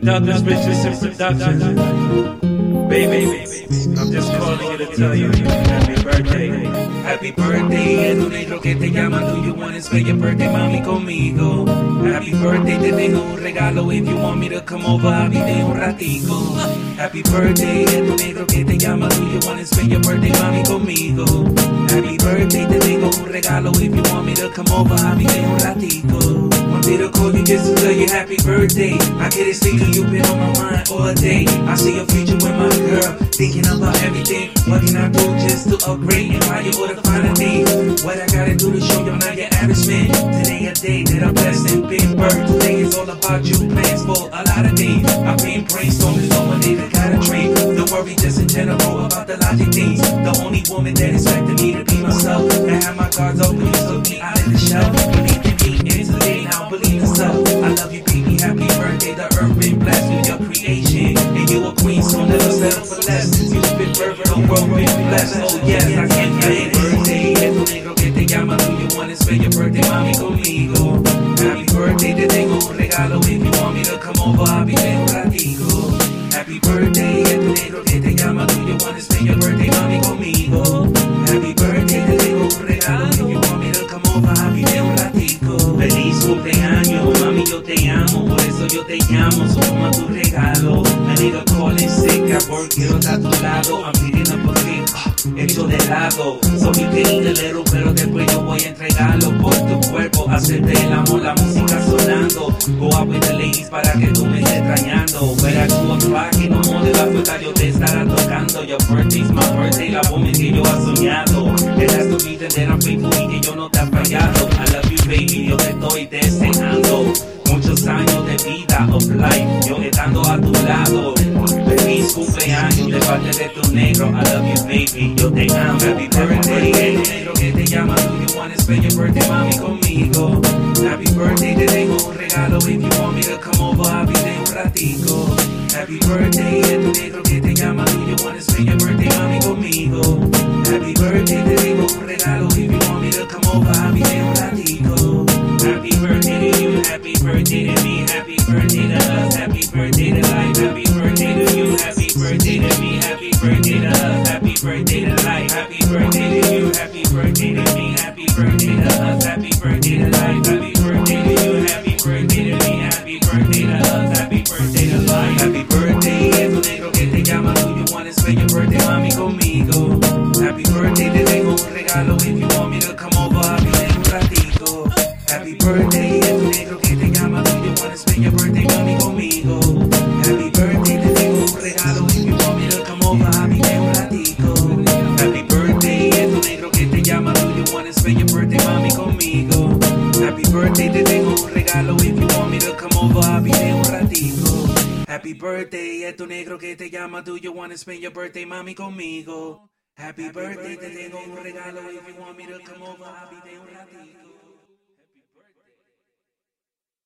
Douglas Richardson Productions. Baby, I'm just calling you to tell you happy birthday. Happy birthday, es un negro que te llama. Do you wanna spend your birthday, mami, conmigo? Happy birthday, te tengo un regalo. If you want me to come over, I'll be there un ratico. Happy birthday, es un negro que te llama. Do you wanna spend your birthday, mami, conmigo? Happy birthday, te tengo un regalo. If you want me to come over, I'll be there un ratico. Wanted to call you just to tell you happy birthday. I get it sick of you been on my mind all day. I see your future with my girl, thinking about everything. What can I do just to upgrade and buy you all the finer things? What I gotta do to show you're not your average man? Today a day that I'm blessed and been birthed. Today is all about you, plans for a lot of things. I've been brainstorming so one day that got a dream. Don't worry, just in general about the logic things. The only woman that expected me to be myself and have my cards open, you took me out of the shell. Believe in me, and today now believe in stuff. I love you, baby, happy birthday. The earth been blessed with your creation, and you a queen, so never settle for less. Since you've been perfect, the world been blessed. Oh yes, I can't get birthday. Es tu negro que te llama. Do you wanna spend your birthday, mami, conmigo? Happy birthday, te tengo un regalo. If you want me to come over, I'll be there un ratico. Happy birthday, es tu negro que te llama. Do you wanna spend your birthday, mami, conmigo? Happy birthday, te tengo un regalo. If you want me to come over, I'll be there un ratico. Feliz cumpleaños, mami, yo te amo. Por eso yo te llamo, so toma tu regalo. I need a calling sick, at work, quiero estar a tu lado. I'm feeling up a thing, hecho de lado. So you can eat a little, pero después yo voy a entregarlo por tu cuerpo. Hacerte el amor, la música sonando. Go out with the ladies para que tú me estés extrañando. But at 2 o'clock y no more de la puerta yo te estará tocando. Your birthday's my birthday, la woman que yo he soñado. And that's the reason that I'm faithful y que yo no te he fallado. I love you, baby, yo te estoy deseando. Muchos años de vida, of life, yo estando a tu lado. Feliz cumpleaños de parte de tu negro. I love you, baby, yo te amo. Happy birthday, el negro que te llama. Do you wanna spend your birthday, mami, conmigo? Happy birthday, te tengo un regalo. If you want me to come over, I'll be there un ratico. Happy birthday, es tu negro que te llama. Do you wanna spend your birthday, mami, conmigo? Happy birthday, te tengo un regalo. If you want me to come over, I'll be there un ratico. Happy birthday to you, happy birthday to me, happy birthday to us, happy birthday to life, happy birthday to you, happy birthday to me, happy birthday to us, happy birthday to life, happy birthday to you, happy birthday to me, happy birthday to us, happy birthday to life, happy birthday to you, happy birthday to me, happy birthday to us, happy birthday to life, happy birthday, es tu negro que te llama. Do you wanna spend your birthday, mami, conmigo? Happy birthday, te tengo un regalo. If you want me to come over, I'll be there un ratico. Happy birthday, es tu negro que te llama. Do you wanna spend your birthday, mami, conmigo? Happy birthday, te tengo un regalo. If you want me to come over, I'll be there un ratico. Happy birthday, es tu negro que te llama. Do you wanna spend your birthday, mami, conmigo? Happy birthday, te tengo un regalo. If you want me to come over, I'll be there un ratico. Happy birthday, es tu negro que te llama. Do you wanna spend your birthday, mami, conmigo? Happy birthday, te tengo un regalo. If you want me to come over, I'll be there un ratico.